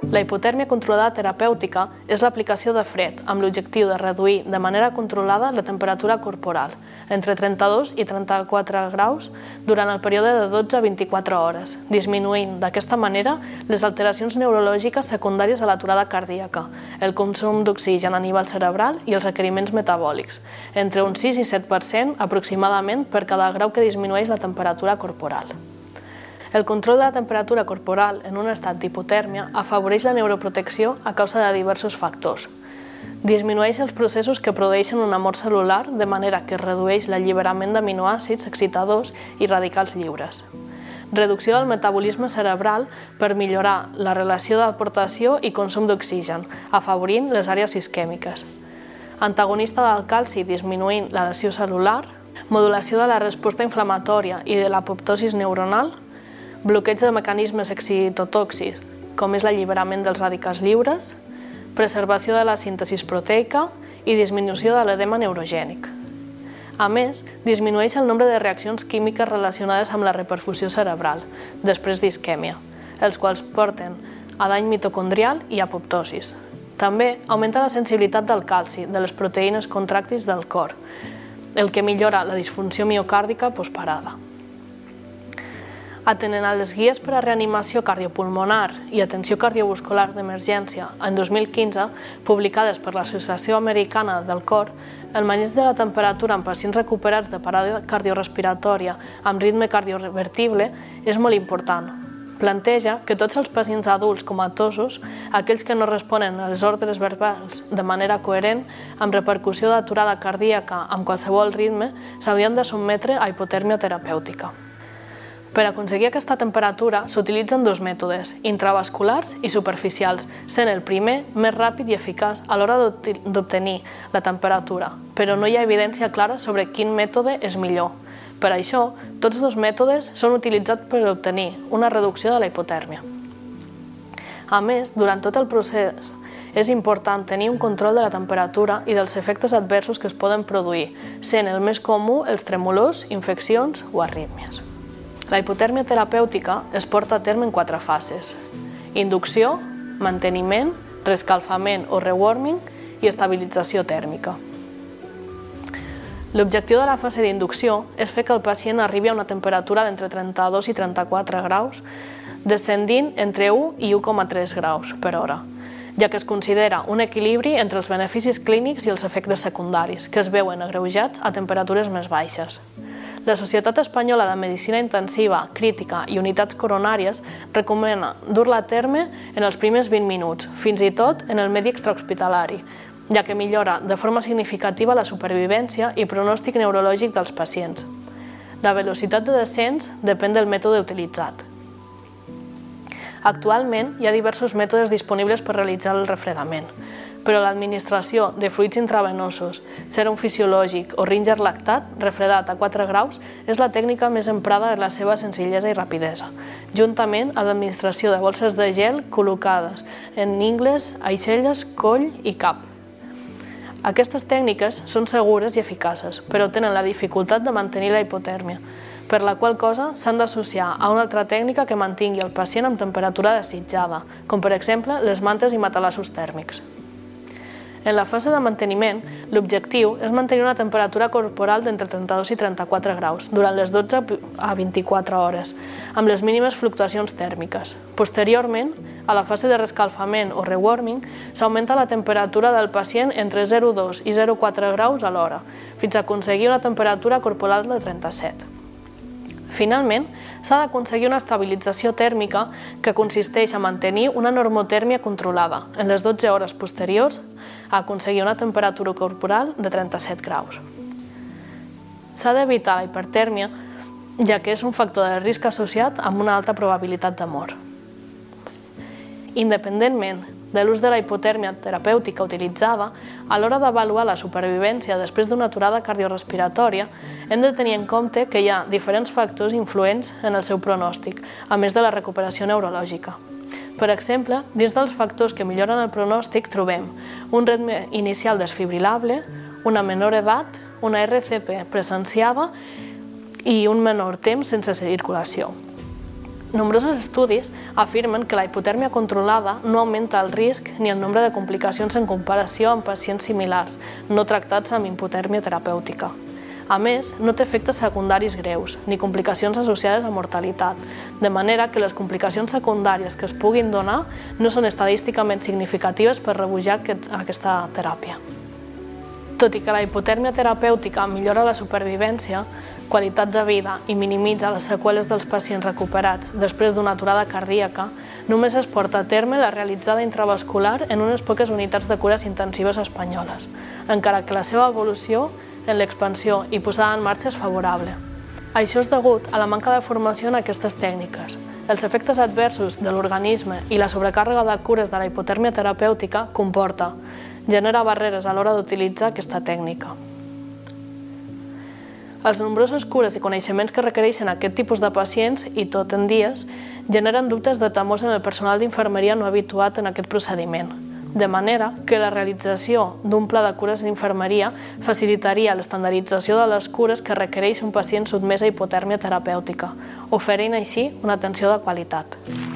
La hipotèrmia controlada terapèutica és l'aplicació de fred amb l'objectiu de reduir de manera controlada la temperatura corporal, entre 32 i 34 graus, durant el període de 12 a 24 hores, disminuint d'aquesta manera les alteracions neurològiques secundàries a l'aturada cardíaca, el consum d'oxigen a nivell cerebral i els requeriments metabòlics, entre un 6 i 7% aproximadament per cada grau que disminueix la temperatura corporal. El control de la temperatura corporal en un estat d'hipotèrmia afavoreix la neuroprotecció a causa de diversos factors. Disminueix els processos que produeixen una mort cel·lular de manera que redueix l'alliberament d'aminoàcids excitadors i radicals lliures. Reducció del metabolisme cerebral per millorar la relació d'aportació i consum d'oxigen, afavorint les àrees isquèmiques. Antagonista del calci disminuint la lesió cel·lular, modulació de la resposta inflamatòria i de l'apoptosi neuronal, bloqueig de mecanismes excitotòxics, com és l'alliberament dels radicals lliures, preservació de la síntesi proteica i disminució de l'edema neurogènic. A més, disminueix el nombre de reaccions químiques relacionades amb la reperfusió cerebral, després d'isquèmia, els quals porten a dany mitocondrial i apoptosis. També augmenta la sensibilitat del calci, de les proteïnes contràctils del cor, el que millora la disfunció miocàrdica postparada. Atenent a les guies per a reanimació cardiopulmonar i atenció cardiovascular d'emergència en 2015, publicades per l'Associació Americana del Cor, el maneig de la temperatura en pacients recuperats de parada cardiorrespiratòria amb ritme cardiovertible és molt important. Planteja que tots els pacients adults comatosos, aquells que no responen a les ordres verbals de manera coherent, amb repercussió d'aturada cardíaca amb qualsevol ritme, s'haurien de sotmetre a hipotèrmia terapèutica. Per aconseguir aquesta temperatura s'utilitzen dos mètodes, intravasculars i superficials, sent el primer més ràpid i eficaç a l'hora d'obtenir la temperatura, però no hi ha evidència clara sobre quin mètode és millor. Per això, tots dos mètodes són utilitzats per obtenir una reducció de la hipotèrmia. A més, durant tot el procés, és important tenir un control de la temperatura i dels efectes adversos que es poden produir, sent el més comú els tremolors, infeccions o arrítmies. La hipotèrmia terapèutica es porta a terme en 4 fases: inducció, manteniment, reescalfament o rewarming i estabilització tèrmica. L'objectiu de la fase d'inducció és fer que el pacient arribi a una temperatura d'entre 32 i 34 graus, descendint entre 1 i 1,3 graus per hora, ja que es considera un equilibri entre els beneficis clínics i els efectes secundaris, que es veuen agreujats a temperatures més baixes. La Societat Espanyola de Medicina Intensiva, Crítica i Unitats Coronàries recomana dur-la a terme en els primers 20 minuts, fins i tot en el medi extrahospitalari, ja que millora de forma significativa la supervivència i pronòstic neurològic dels pacients. La velocitat de descens depèn del mètode utilitzat. Actualment hi ha diversos mètodes disponibles per realitzar el refredament, però l'administració de fluids intravenosos, sèrum fisiològic o rínger lactat refredat a 4 graus és la tècnica més emprada per la seva senzillesa i rapidesa, juntament a l'administració de bolses de gel col·locades en ingles, aixelles, coll i cap. Aquestes tècniques són segures i eficaces, però tenen la dificultat de mantenir la hipotèrmia, per la qual cosa s'han d'associar a una altra tècnica que mantingui el pacient amb temperatura desitjada, com per exemple les mantes i matalassos tèrmics. En la fase de manteniment, l'objectiu és mantenir una temperatura corporal d'entre 32 i 34 graus durant les 12 a 24 hores, amb les mínimes fluctuacions tèrmiques. Posteriorment, a la fase de reescalfament o rewarming, s'augmenta la temperatura del pacient entre 0,2 i 0,4 graus a l'hora, fins a aconseguir una temperatura corporal de 37. Finalment, s'ha d'aconseguir una estabilització tèrmica que consisteix a mantenir una normotèrmia controlada en les 12 hores posteriors a aconseguir una temperatura corporal de 37 graus. S'ha d'evitar la hipertèrmia, ja que és un factor de risc associat amb una alta probabilitat de mort. Independentment de l'ús de la hipotèrmia terapèutica utilitzada, a l'hora d'avaluar la supervivència després d'una aturada cardiorrespiratòria, hem de tenir en compte que hi ha diferents factors influents en el seu pronòstic, a més de la recuperació neurològica. Per exemple, dins dels factors que milloren el pronòstic trobem un ritme inicial desfibrilable, una menor edat, una RCP presenciada i un menor temps sense circulació. Nombrosos estudis afirmen que la hipotèrmia controlada no augmenta el risc ni el nombre de complicacions en comparació amb pacients similars, no tractats amb hipotèrmia terapèutica. A més, no té efectes secundaris greus, ni complicacions associades a mortalitat, de manera que les complicacions secundàries que es puguin donar no són estadísticament significatives per rebutjar aquesta teràpia. Tot i que la hipotèrmia terapèutica millora la supervivència, qualitat de vida i minimitza les seqüeles dels pacients recuperats després d'una aturada cardíaca, només es porta a terme la realitzada intravascular en unes poques unitats de cures intensives espanyoles, encara que la seva evolució en l'expansió i posada en marxa és favorable. Això és degut a la manca de formació en aquestes tècniques. Els efectes adversos de l'organisme i la sobrecàrrega de cures de la hipotèrmia terapèutica genera barreres a l'hora d'utilitzar aquesta tècnica. Els nombrosos cures i coneixements que requereixen aquest tipus de pacients, i tot en dies, generen dubtes de temors en el personal d'infermeria no habituat en aquest procediment, de manera que la realització d'un pla de cures d'infermeria facilitaria l'estandardització de les cures que requereix un pacient sotmès a hipotèrmia terapèutica, oferint així una atenció de qualitat.